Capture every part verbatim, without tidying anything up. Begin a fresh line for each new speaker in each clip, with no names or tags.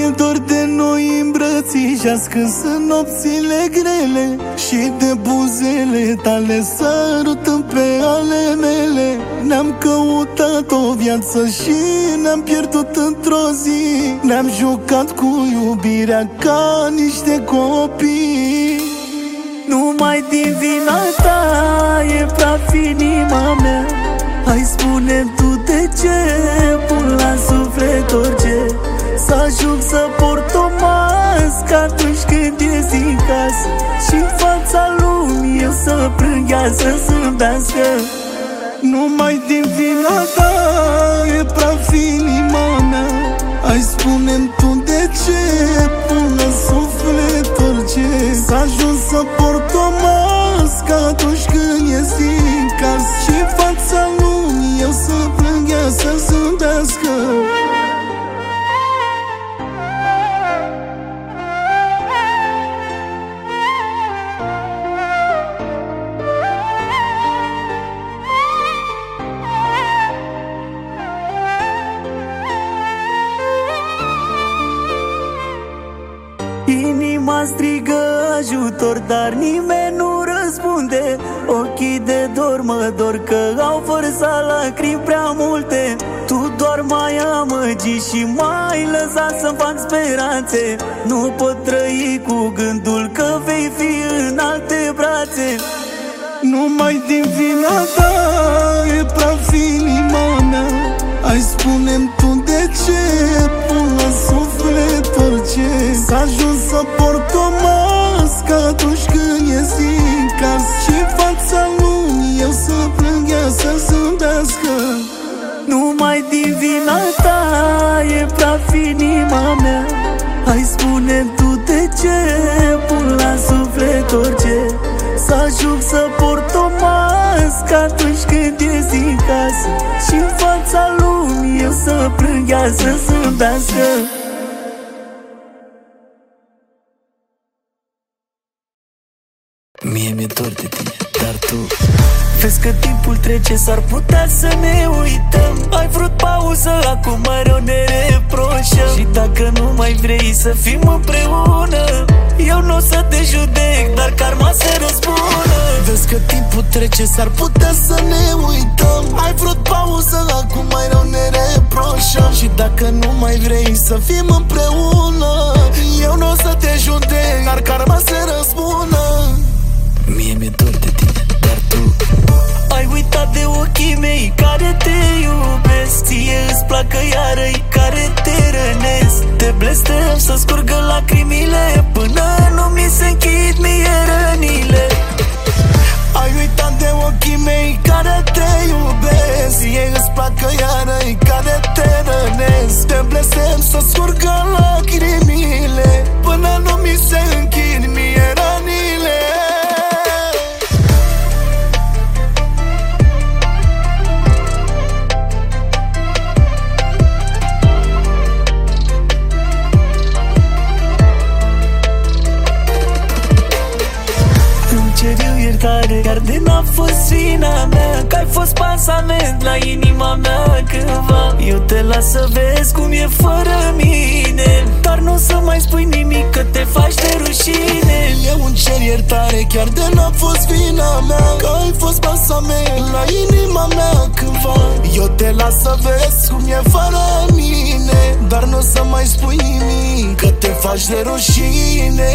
Mi-e dor de noi îmbrățișați când sunt nopțile grele, și de buzele tale sărutând pe ale mele. Ne-am căutat o viață și ne-am pierdut într-o zi. Ne-am jucat cu iubirea ca niște copii. Numai din vina ta e praf inima mea. Hai, spune tu de ce pun la suflet orice, să ajung să port o mască atunci când ies din casă, și în fața lumii eu să plâng, ea să zâmbească. Numai din vina ta e praf inima mea. Hai, spune-mi tu de ce pun la suflet orice, să ajung să port o mască atunci când ies din casă, și în fața lumii eu să plâng, ea să zâmbească. Inima strigă ajutor, dar nimeni nu răspunde. Ochii de dor mă dor că au vărsat lacrimi prea multe. Tu doar m-ai amăgit și m-ai lăsat să-mi fac speranțe. Nu pot trăi cu gândul că vei fi în alte brațe. Numai din vina ta e praf inima mea. Hai, spune-mi tu de ce pun la suflet orice, să ajung să port o mască atunci când ies din casă, și în fața lumii eu să plâng, ea să zâmbească. Numai din vina ta e praf inima mea. Hai, spune-mi tu de ce pun la suflet orice, să ajung să port o mască atunci când ies din casă, și în fața lumii eu să plâng, ea să zâmbească.
Mie mi-e dor de tine, dar tu vezi că timpul trece, s-ar putea să ne uităm. Ai vrut pauză, acum mereu ne reproșăm, și dacă nu mai vrei să fim împreună, eu nu o să te judec, dar karma se răzbună.
Vezi că timpul trece, s-ar putea să ne uităm. Ai vrut pauză, acum mereu ne reproșăm, și dacă nu mai vrei să fim împreună, eu nu o să te judec, dar karma se răzbună.
Mie mi-e dor de tine, dar tu ai uitat de ochii mei care te iubesc. Ție îți placă iară-i care te rănesc. Te blestem să scurgă lacrimile până nu mi se închid mie rănile.
Ai uitat de ochii mei care te iubesc. Ție îți placă iară-i care te rănesc. Te blestem să scurgă lacrimile până nu mi se închid mie rănile.
Iar de n-a fost vina mea, că ai fost pasament la inima mea cândva. Eu te las să vezi cum e fără mine, dar nu să mai spui nimic că te faci de rușine.
Eu îmi cer iertare, chiar de n-a fost vina mea, că ai fost pasament la inima mea cândva. Eu te las să vezi cum e fără mine, dar nu să mai spui nimic că te faci de rușine.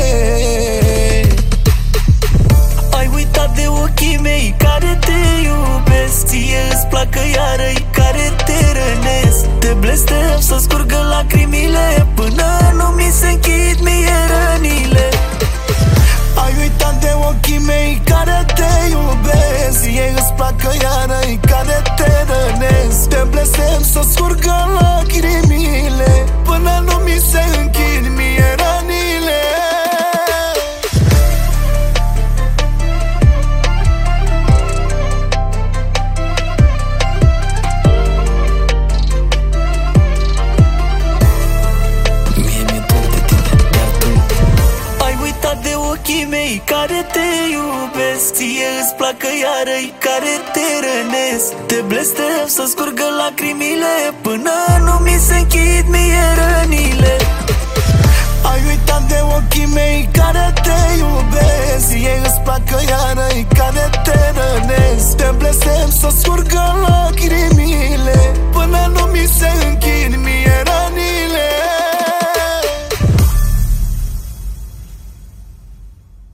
Ai uitat de ochii mei care te iubesc. Ție îți placă iară-i care te rănesc. Te blestem să scurgă lacrimile până nu mi se închid mie rănile.
Ai uitat de ochii mei care te iubesc. Ție îți placă iară-i care te rănesc. Te blestem să scurgă lacrimile până nu mi se închid mie rănile.
Care te iubesc. Ție îți placă iară-i care te rănesc. Te blestem să scurgă lacrimile până nu mi se închid mie rănile.
placă iară-i care te rănesc. Te blestem să scurgă